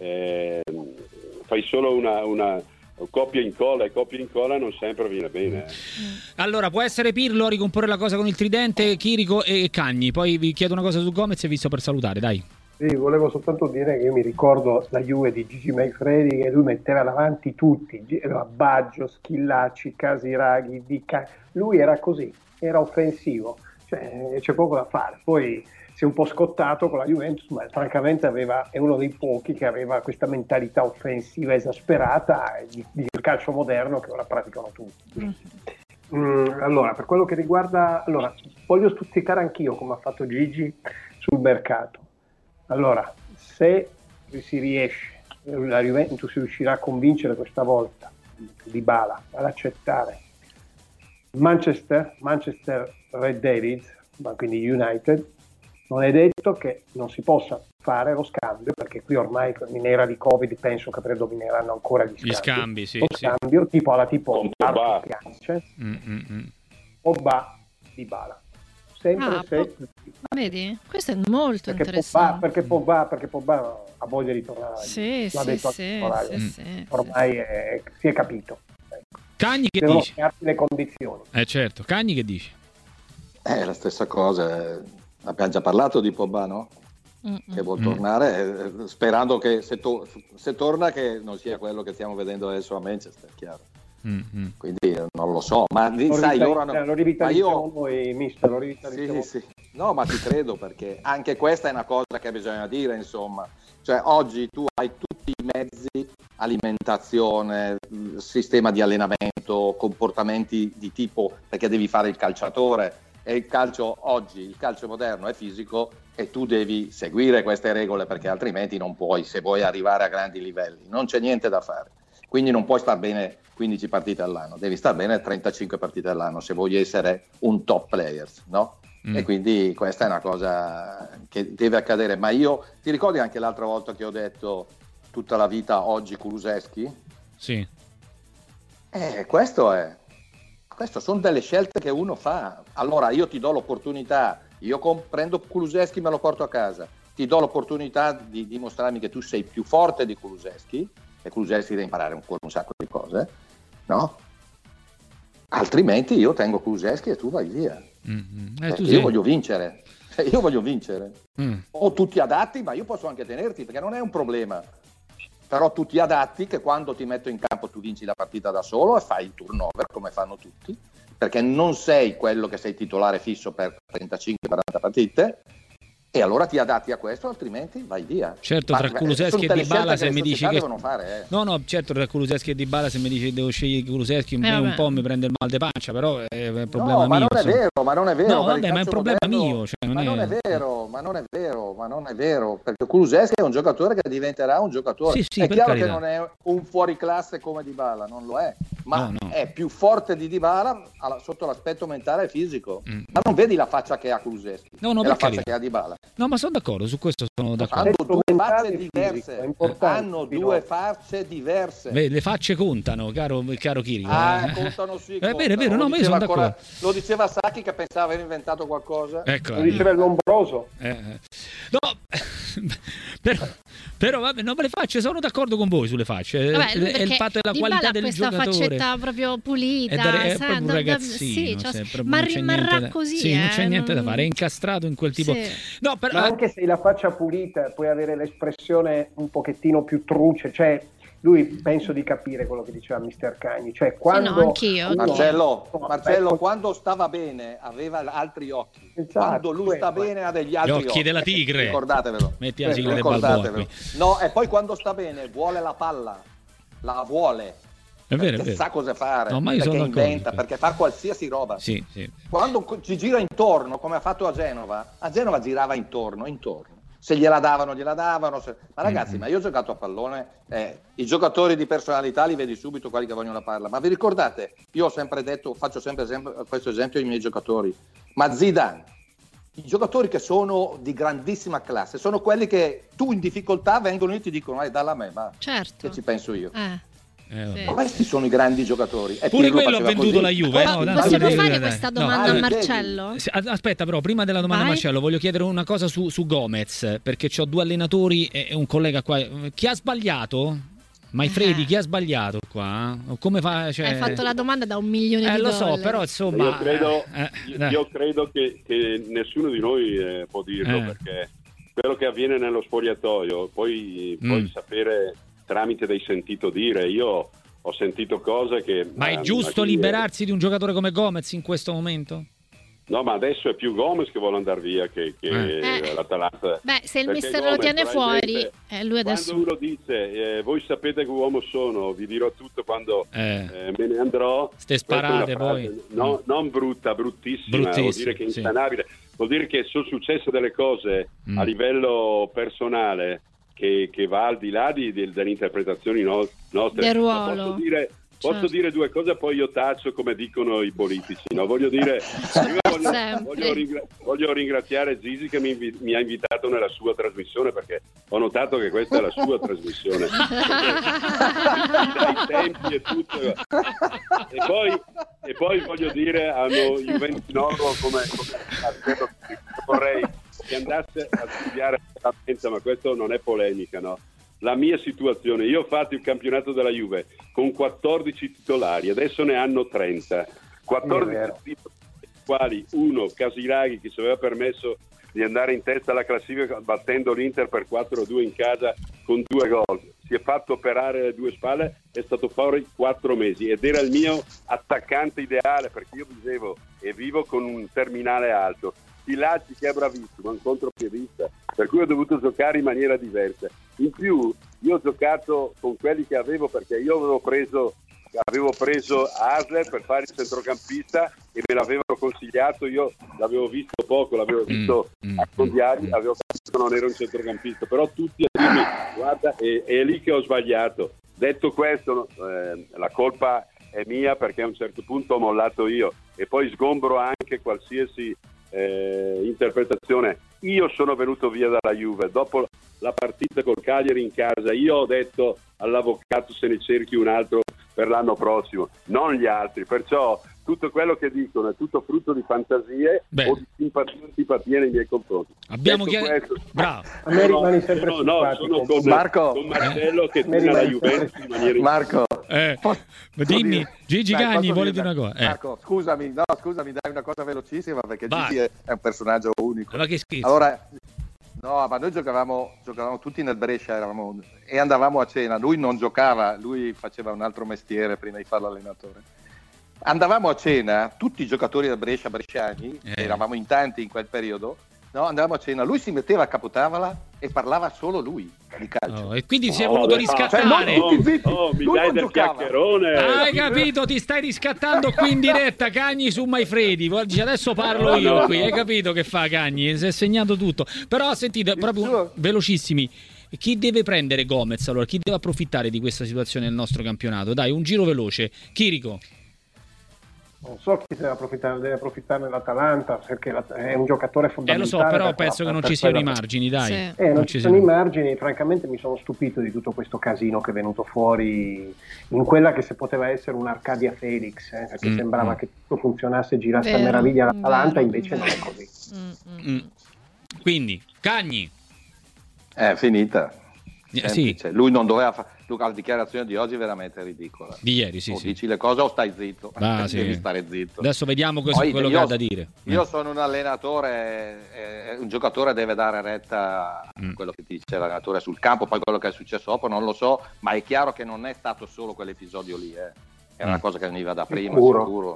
fai solo una coppia in colla, e coppia in colla non sempre viene bene. Allora può essere Pirlo a ricomporre la cosa con il tridente, Chirico e Cagni. Poi vi chiedo una cosa su Gomez e vi sto per salutare, dai. Sì, volevo soltanto dire che io mi ricordo la Juve di Gigi Maifredi, che lui metteva davanti tutti, Baggio, Schillaci, Casiraghi, lui era così, era offensivo, cioè c'è poco da fare. Poi si è un po' scottato con la Juventus, ma francamente è uno dei pochi che aveva questa mentalità offensiva esasperata di calcio moderno che ora praticano tutti. Allora, per quello che riguarda, voglio stuzzicare anch'io, come ha fatto Gigi, sul mercato. Allora, se si riesce, la Juventus riuscirà a convincere questa volta Dybala ad accettare Manchester Red Devils, quindi United, non è detto che non si possa fare lo scambio, perché qui ormai in era di Covid penso che predomineranno ancora gli scambi. Sì, lo scambio tipo Pogba, Dybala. Sempre se Vedi? Questo è molto interessante. Perché Pogba ha voglia di tornare. Sì, L'ha detto sì, ormai si è capito. Cagni che devono dici? crearsi le condizioni. Certo. Cagni che dici? La stessa cosa. Abbiamo già parlato di Pogba, no? Che vuol tornare, sperando che se torna che non sia quello che stiamo vedendo adesso a Manchester, chiaro. Quindi non lo so, ma lo rivitalizziamo noi, mister, lo rivitalizziamo. Sì. No, ma ti credo, perché anche questa è una cosa che bisogna dire, insomma. Cioè, oggi tu hai tutti i mezzi, alimentazione, sistema di allenamento, comportamenti di tipo, perché devi fare il calciatore, e il calcio moderno è fisico, e tu devi seguire queste regole, perché altrimenti non puoi, se vuoi arrivare a grandi livelli, non c'è niente da fare. Quindi non puoi star bene 15 partite all'anno, devi star bene 35 partite all'anno se vuoi essere un top player, no? E quindi questa è una cosa che deve accadere. Ma io, ti ricordi anche l'altra volta che ho detto tutta la vita oggi Kulusevski? Sì. Questo sono delle scelte che uno fa. Allora io ti do l'opportunità, prendo Kulusevski, me lo porto a casa, ti do l'opportunità di dimostrarmi che tu sei più forte di Kulusevski, e Kulusevski deve imparare ancora un sacco di cose, no? Altrimenti io tengo Kulusevski e tu vai via. Io voglio vincere. O tu ti adatti, ma io posso anche tenerti, perché non è un problema. Però tu ti adatti, che quando ti metto in campo tu vinci la partita da solo e fai il turnover come fanno tutti, perché non sei quello che sei titolare fisso per 35-40 partite, e allora ti adatti a questo, altrimenti vai via. Certo, tra Kulusevski e Dybala, se mi dici che fare, no, certo, tra Kulusevski e Dybala, se mi dici che devo scegliere Kulusevski, un po' mi prende il mal de pancia, però è un problema mio. Ma non è vero. No, vabbè, ma è un problema mio, cioè, non è vero, perché Kulusevski è un giocatore che diventerà un giocatore. Sì, è chiaro carità. che non è un fuoriclasse come Dybala, non lo è, ma no. è più forte di Dybala sotto l'aspetto mentale e fisico. Ma non vedi la faccia che ha Kulusevski? No, la faccia che ha Dybala. No, ma sono d'accordo, su questo sono d'accordo. Hanno due facce diverse. Le facce contano, caro Chirico. Contano sì. È vero, no, ma io sono d'accordo. Lo diceva Sacchi, che pensava aver inventato qualcosa. Ecco, lo diceva il Lombroso. No, però vabbè, no, ma le facce, sono d'accordo con voi sulle facce. Vabbè, è il fatto della qualità del giocatore. Questa faccetta proprio pulita, è proprio un ragazzino, ma rimarrà così. Sì, non c'è niente da fare, è incastrato in quel tipo. Sì. No, però, ma anche se hai la faccia pulita puoi avere l'espressione un pochettino più truce, cioè lui penso di capire quello che diceva Mister Cagni, cioè quando anch'io. Marcello, quando stava bene aveva altri occhi, quando lui sta bene ha degli altri occhi. Gli occhi della tigre. Ricordatevelo. Metti la sigla del Balboa. No, e poi quando sta bene vuole la palla, la vuole. È vero. Sa cosa fare, no, ma io perché sono inventa, perché fa qualsiasi roba. Sì. Quando ci gira intorno, come ha fatto a Genova girava intorno. Se gliela davano. Ma ragazzi, ma io ho giocato a pallone, i giocatori di personalità li vedi subito, quelli che vogliono la palla. Ma vi ricordate, io ho sempre detto, faccio sempre questo esempio ai miei giocatori, ma Zidane, i giocatori che sono di grandissima classe sono quelli che tu in difficoltà vengono e ti dicono dalla a me, ma certo. che ci penso io. Sì. Questi sono i grandi giocatori. Pure quello ha venduto la Juve. Possiamo fare questa domanda a Marcello? Aspetta, però, prima della domanda a Marcello, voglio chiedere una cosa su Gomez, perché ho due allenatori e un collega qua. Chi ha sbagliato? Maifredi, chi ha sbagliato qua? Come fa? Cioè... Hai fatto la domanda da $1 milione di lo dollari. so, però insomma. Io credo che nessuno di noi può dirlo, perché quello che avviene nello spogliatoio, puoi sapere tramite dei sentito dire. Io ho sentito cose che... Ma è giusto liberarsi di un giocatore come Gomez in questo momento? No, ma adesso è più Gomez che vuole andare via che l'Atalanta. Beh, se il mister lo tiene fuori, lui adesso... Quando uno dice voi sapete che uomo sono, vi dirò tutto quando me ne andrò. Ste sparate poi. No, non bruttissima, vuol dire che è insanabile. Vuol dire che sono successe delle cose a livello personale che va al di là delle interpretazioni nostre. Del ruolo. Posso dire due cose, poi io taccio come dicono i politici, no? Voglio dire, voglio ringraziare Gigi che mi ha invitato nella sua trasmissione, perché ho notato che questa è la sua trasmissione. Dai tempi e tutto. E poi voglio dire hanno Juventinovo come vorrei che andasse a studiare veramente, ma questo non è polemica, no? La mia situazione, io ho fatto il campionato della Juve con 14 titolari, adesso ne hanno 30, 14 titolari, quali uno, Casiraghi, che ci aveva permesso di andare in testa alla classifica battendo l'Inter per 4-2 in casa con 2 gol, si è fatto operare le 2 spalle, è stato fuori 4 mesi ed era il mio attaccante ideale, perché io vivo con un terminale alto. Filacci che è bravissimo, un contropiedista, per cui ho dovuto giocare in maniera diversa. In più io ho giocato con quelli che avevo, perché io avevo preso Hasler per fare il centrocampista e me l'avevano consigliato, io l'avevo visto poco, l'avevo visto a Mondiali, avevo capito che non ero un centrocampista, però tutti a dirmi guarda è lì che ho sbagliato. Detto questo, la colpa è mia, perché a un certo punto ho mollato io e poi sgombro anche qualsiasi interpretazione. Io sono venuto via dalla Juve dopo la partita col Cagliari in casa, io ho detto all'avvocato se ne cerchi un altro per l'anno prossimo, non gli altri, perciò tutto quello che dicono è tutto frutto di fantasie o di simpatia nei miei confronti. Abbiamo bravo. A me rimani sempre sono con Marcello che tira la Juventus in maniera Marco, dimmi, Gigi Cagni vuole dire una cosa. Marco, scusami, dai una cosa velocissima, perché Gigi è un personaggio unico. Ma che schifo. Allora, no, ma noi giocavamo tutti nel Brescia, e andavamo a cena. Lui non giocava, lui faceva un altro mestiere prima di fare l'allenatore. Andavamo a cena, tutti i giocatori del Brescia, bresciani, eravamo in tanti in quel periodo, no? Andavamo a cena, lui si metteva a capotavola e parlava solo lui di calcio. E quindi si è voluto riscattare. Mi dai del chiacchierone. Hai capito? Ti stai riscattando qui in diretta, Cagni, su Maifredi. Adesso parlo io qui. Hai capito che fa Cagni? Si è segnato tutto. Però sentite, proprio velocissimi. Chi deve prendere Gomez allora? Chi deve approfittare di questa situazione nel nostro campionato? Dai, un giro veloce. Chirico. Non so chi deve approfittarne l'Atalanta, perché è un giocatore fondamentale. Lo so, però penso che non ci siano i margini, dai. Sì. Non ci sono i margini, francamente mi sono stupito di tutto questo casino che è venuto fuori in quella che se poteva essere un'Arcadia Felix, perché sembrava che tutto funzionasse, girasse a meraviglia l'Atalanta, invece non è così. Quindi, Cagni. È finita. Sì. Lui non doveva fare. La dichiarazione di oggi è veramente ridicola. Di ieri, sì. Dici le cose o stai zitto. Devi stare zitto. Adesso vediamo quello che ha da dire. Io sono un allenatore, un giocatore deve dare retta a quello che dice l'allenatore sul campo, poi quello che è successo dopo non lo so, ma è chiaro che non è stato solo quell'episodio lì, Era una cosa che veniva da prima, sicuro.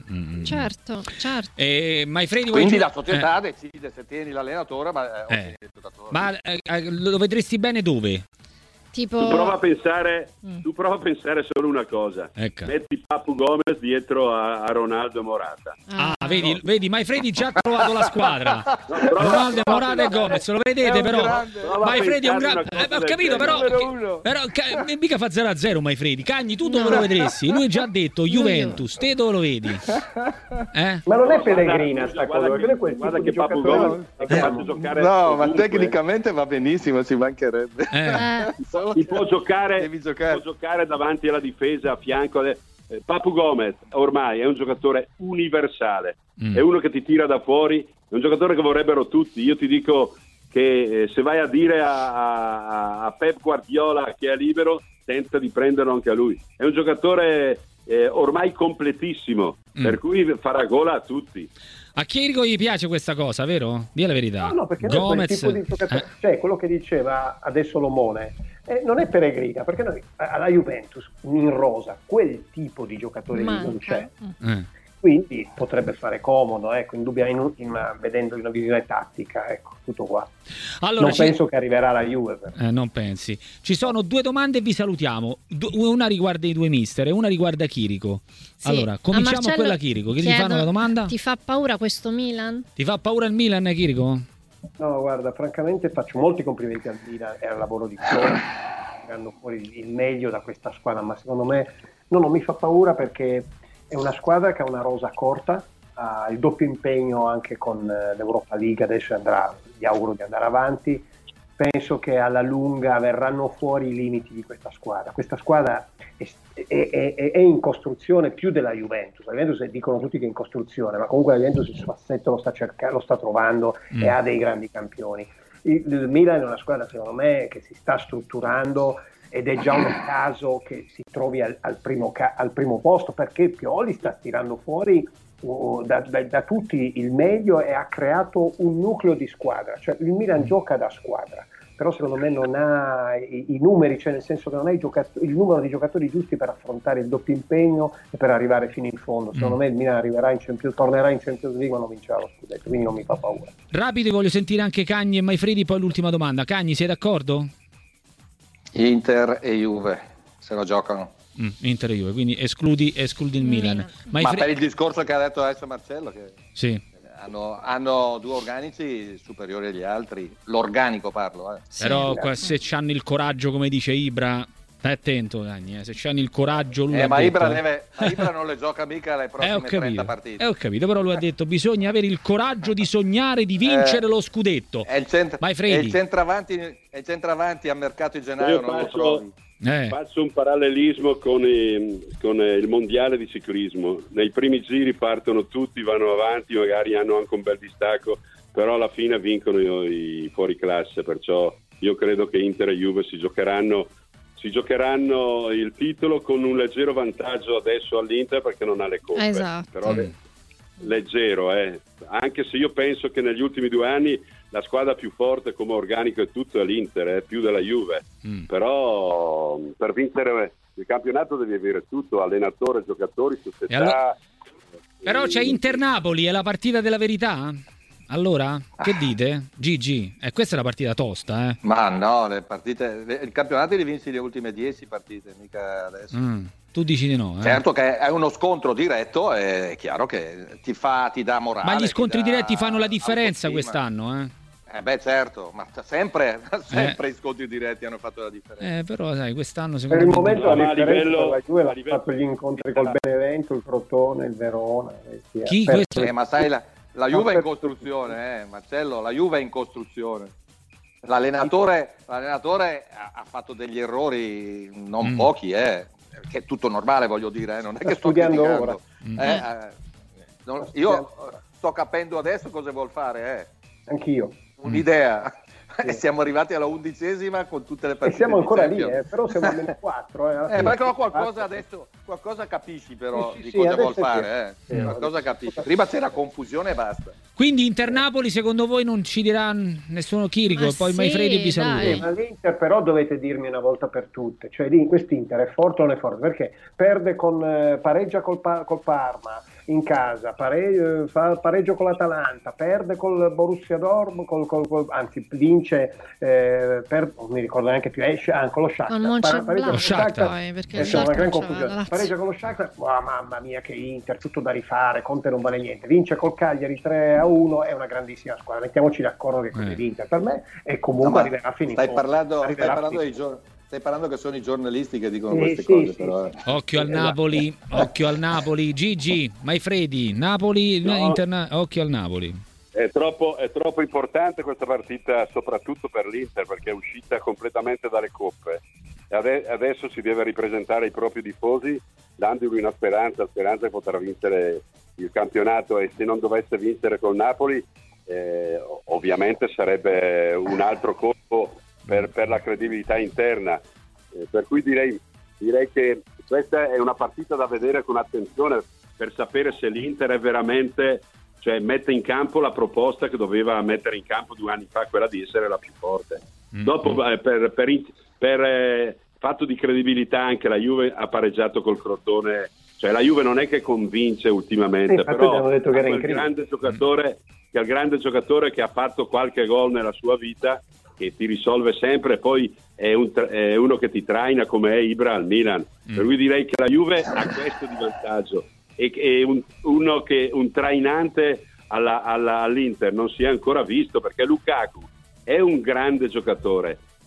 Certo. Maifredi, quindi la società decide se tieni l'allenatore, il giocatore. Ma lo vedresti bene dove? Tipo... Tu prova a pensare solo una cosa. Ecco. Metti Papu Gomez dietro a Ronaldo Morata. Vedi, Maifredi già ha trovato la squadra. Ronaldo, Morata e Gomez, lo vedete però? Maifredi è un grande... ho capito, però mica fa 0-0 Maifredi. Cagni, tu dove lo vedresti? Lui ha già detto Juventus, te dove lo vedi? Ma non è Pellegrina sta cosa, guarda che Papu Gomez è capace di giocare. No, ma tecnicamente va benissimo, ci mancherebbe. Si può giocare davanti alla difesa, a fianco. Papu Gomez ormai è un giocatore universale, è uno che ti tira da fuori, è un giocatore che vorrebbero tutti. Io ti dico che se vai a dire a Pep Guardiola che è libero, tenta di prenderlo anche a lui. È un giocatore ormai completissimo, per cui farà gol a tutti. A Chirico gli piace questa cosa, vero? Dì la verità. No, perché Gomez, tipo di cioè quello che diceva adesso Lomone non è Pellegrina, perché noi alla Juventus in rosa quel tipo di giocatore non c'è. Quindi potrebbe fare comodo, indubbiamente vedendo una visione tattica, tutto qua. Allora, non penso che arriverà la Juve. Non pensi. Ci sono 2 domande e vi salutiamo. Una riguarda i 2 mister e una riguarda Chirico. Sì. Allora, cominciamo con quella Chirico. Che ti fanno la domanda? Ti fa paura questo Milan? Ti fa paura il Milan, Chirico? No, guarda, francamente faccio molti complimenti al Milan e al lavoro di Pioli. tirando fuori il meglio da questa squadra, ma secondo me non mi fa paura perché è una squadra che ha una rosa corta, ha il doppio impegno anche con l'Europa League, adesso gli auguro di andare avanti. Penso che alla lunga verranno fuori i limiti di questa squadra. Questa squadra è in costruzione più della Juventus. La Juventus dicono tutti che è in costruzione, ma comunque la Juventus il suo assetto lo sta trovando e ha dei grandi campioni. Il Milan è una squadra, secondo me, che si sta strutturando ed è già un caso che si trovi al primo posto, perché Pioli sta tirando fuori da tutti il meglio e ha creato un nucleo di squadra. Cioè il Milan gioca da squadra, però secondo me non ha i numeri, cioè nel senso che non ha il numero di giocatori giusti per affrontare il doppio impegno e per arrivare fino in fondo. Secondo me il Milan tornerà in Champions League ma non vincerà lo scudetto, quindi non mi fa paura. Rapido, voglio sentire anche Cagni e Maifredi, poi l'ultima domanda. Cagni, sei d'accordo? Inter e Juve se lo giocano. Inter e Juve, quindi escludi il Milan. Ma per il discorso che ha detto adesso Marcello, che sì, hanno due organici superiori agli altri, l'organico parlo. Però se c'hanno il coraggio, come dice Ibra, stai attento Cagni, se c'hanno il coraggio lui ma Ibra non le gioca mica le prossime 30 partite. Ho capito, però lui ha detto bisogna avere il coraggio di sognare di vincere lo scudetto. E il centravanti a mercato di gennaio non lo trovi. Faccio un parallelismo con il mondiale di ciclismo. Nei primi giri partono tutti, vanno avanti, magari hanno anche un bel distacco, però alla fine vincono i fuoriclasse, perciò io credo che Inter e Juve si giocheranno il titolo con un leggero vantaggio adesso all'Inter perché non ha le coppe. Esatto. Però leggero, anche se io penso che negli ultimi 2 anni la squadra più forte come organico e tutto è l'Inter, più della Juve. Però per vincere il campionato devi avere tutto, allenatore, giocatori, società. Però c'è Inter-Napoli, è la partita della verità? Allora, che dite? Gigi, questa è la partita tosta, Ma no, il campionato li vinci le ultime 10 partite, mica adesso. Tu dici di no, Certo che è uno scontro diretto, è chiaro che ti dà morale. Ma gli scontri diretti fanno la differenza quest'anno, certo, ma sempre i scontri diretti hanno fatto la differenza. Però sai, quest'anno secondo me... Per il momento la differenza la Juve ha fatto gli incontri col Benevento, il Crotone, il Verona. Ma sai, la Juve è in costruzione, Marcello, la Juve è in costruzione. L'allenatore ha fatto degli errori non pochi, che è tutto normale, voglio dire, non è che sto studiando criticando. Io sto capendo adesso cosa vuol fare, Anch'io. Un'idea. E siamo arrivati alla 11ª con tutte le partite. E siamo ancora lì, però siamo nel 4. Però qualcosa adesso, qualcosa capisci però di cosa vuol fare. Qualcosa capisci. Prima c'era confusione e basta. Quindi Inter-Napoli secondo voi non ci dirà nessuno Chirico, poi Maifredi vi saluto. Ma l'Inter però dovete dirmi una volta per tutte, cioè quest'Inter è forte o non è forte? Perché pareggia col Parma in casa, pareggio con l'Atalanta, perde col Borussia Dortmund, anzi vince, non mi ricordo neanche più, con lo Shakhtar. Perché c'è una gran confusione. Pareggia con lo Shakhtar, mamma mia che Inter, tutto da rifare, Conte non vale niente, vince col Cagliari 3-1, è una grandissima squadra, mettiamoci d'accordo che così l'Inter per me e comunque arriverà a finire. Stai parlando che sono i giornalisti che dicono queste cose, però. Occhio al Napoli, Gigi, Maifredi, Napoli, occhio al Napoli. È troppo importante questa partita, soprattutto per l'Inter, perché è uscita completamente dalle coppe. Adesso si deve ripresentare i propri tifosi, dandogli una speranza che potrà vincere il campionato, e se non dovesse vincere col Napoli, ovviamente sarebbe un altro colpo per la credibilità interna, per cui direi che questa è una partita da vedere con attenzione per sapere se l'Inter è veramente, cioè mette in campo la proposta che doveva mettere in campo 2 anni fa, quella di essere la più forte. Dopo per fatto di credibilità anche la Juve ha pareggiato col Crotone, cioè la Juve non è che convince ultimamente, però è quel grande giocatore che ha fatto qualche gol nella sua vita, che ti risolve sempre, poi è uno che ti traina come è Ibra al Milan, per cui direi che la Juve ha questo di vantaggio, e un trainante all'Inter non si è ancora visto, perché Lukaku è un grande giocatore,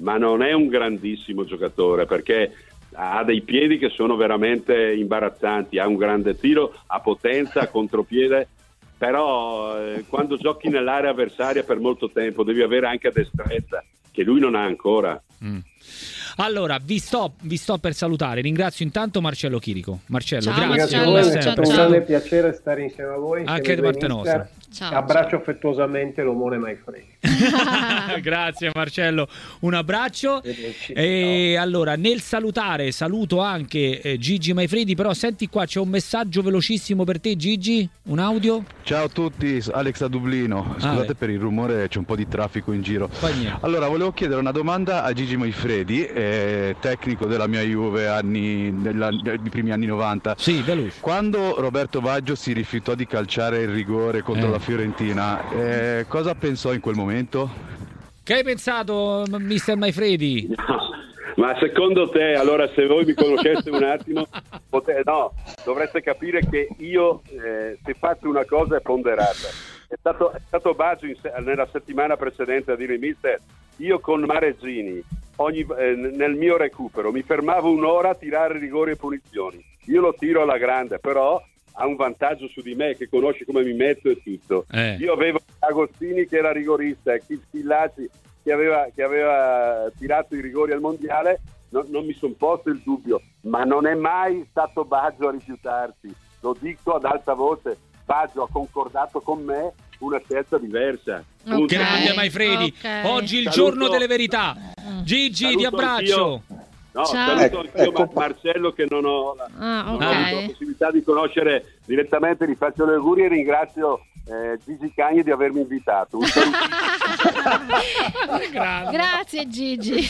ma non è un grandissimo giocatore, perché ha dei piedi che sono veramente imbarazzanti, ha un grande tiro, ha potenza, contropiede, però quando giochi nell'area avversaria per molto tempo devi avere anche destrezza, che lui non ha ancora. Allora, vi sto per salutare. Ringrazio intanto Marcello Chirico. Marcello, Ciao, grazie. Marcello, è ciao, stato un grande piacere stare insieme a voi. Anche da parte nostra. Ciao, Abbraccio affettuosamente l'omone Maifredi. Grazie Marcello, un abbraccio. E allora, nel salutare, saluto anche Gigi Maifredi, però senti qua, c'è un messaggio velocissimo per te, Gigi, un audio. Ciao a tutti, Alex da Dublino. Scusate per il rumore, c'è un po' di traffico in giro. Allora, volevo chiedere una domanda a Gigi Maifredi, tecnico della mia Juve dei primi anni 90. Sì, veloce. Quando Roberto Baggio si rifiutò di calciare il rigore contro la Fiorentina, cosa pensò in quel momento? Che hai pensato, mister Maifredi? No, ma secondo te, allora, se voi mi conosceste un attimo, dovreste capire che io, se faccio una cosa è ponderata. È stato Baggio nella settimana precedente a dire: mister, io con Marezzini nel mio recupero mi fermavo un'ora a tirare rigori e punizioni. Io lo tiro alla grande, però ha un vantaggio su di me, che conosce come mi metto e tutto. Io avevo Agostini che era rigorista e Schillaci che aveva tirato i rigori al mondiale, non mi sono posto il dubbio, ma non è mai stato Baggio a rifiutarsi, lo dico ad alta voce. Baggio ha concordato con me una scelta diversa. Grande Maifredi, oggi il giorno delle verità. Gigi, ti abbraccio. Saluto anch'io Marcello, che non ho la possibilità di conoscere direttamente, gli faccio gli auguri e ringrazio Gigi Cagni di avermi invitato. Grazie Gigi.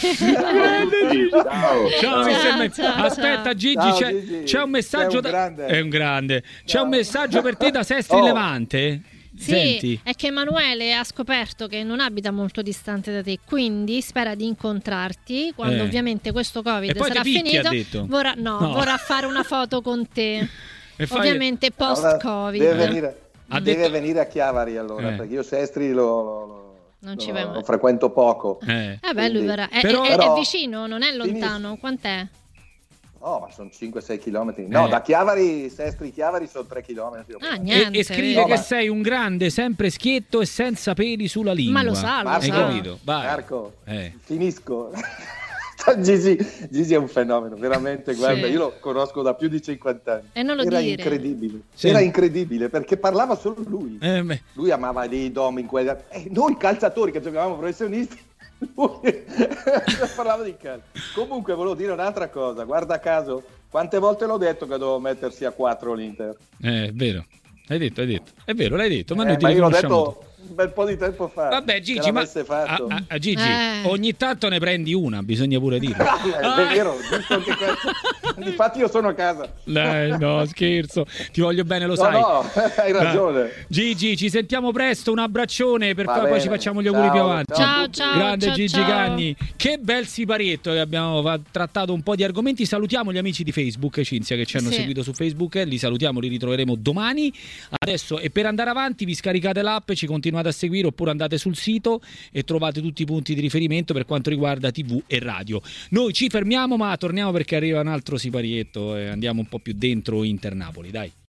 Ciao. Aspetta Gigi, Ciao, c'è un messaggio è un grande. C'è un messaggio per te da Sestri Levante? Sì, Senti. è che Emanuele ha scoperto che non abita molto distante da te, quindi spera di incontrarti quando ovviamente questo Covid sarà finito. Vorrà fare una foto con te. Ovviamente post-Covid. Deve venire a Chiavari, allora, perché io Sestri lo frequento poco. Lui verrà. È vicino, non è lontano. Quant'è? Ma sono 5-6 chilometri. No, da Chiavari, Sestri-Chiavari sono 3 chilometri. Niente, e scrive che sei un grande, sempre schietto e senza peli sulla lingua. Ma lo sa, hai capito? Vai. Marco, finisco. Gigi è un fenomeno, veramente, guarda, io lo conosco da più di 50 anni. E non lo Era dire. Incredibile. Sì. Era incredibile, perché parlava solo lui. Lui amava dei dom in quella. Noi calciatori che giocavamo professionisti, lui parlava di calcio. Comunque volevo dire un'altra cosa, guarda caso, quante volte l'ho detto che dovevo mettersi a 4 l'Inter? È vero. L'hai detto. È vero, l'hai detto, ma noi ti io l'ho riconosciamo. detto un bel po' di tempo fa. Vabbè, Gigi, ma Gigi, ogni tanto ne prendi una, bisogna pure dirlo. È vero, giusto anche questo. Infatti io sono a casa. No, scherzo, ti voglio bene, lo sai. No, hai ragione. Gigi, ci sentiamo presto, un abbraccione, poi ci facciamo gli auguri più avanti. Ciao. Grande Gigi ciao. Cagni. Che bel siparietto che abbiamo trattato un po' di argomenti. Salutiamo gli amici di Facebook, Cinzia, che ci hanno seguito su Facebook, li salutiamo, li ritroveremo domani. Adesso, e per andare avanti, vi scaricate l'app, ci continuate a seguire, oppure andate sul sito e trovate tutti i punti di riferimento per quanto riguarda TV e radio. Noi ci fermiamo, ma torniamo perché arriva un altro siparietto e andiamo un po' più dentro Inter Napoli, dai.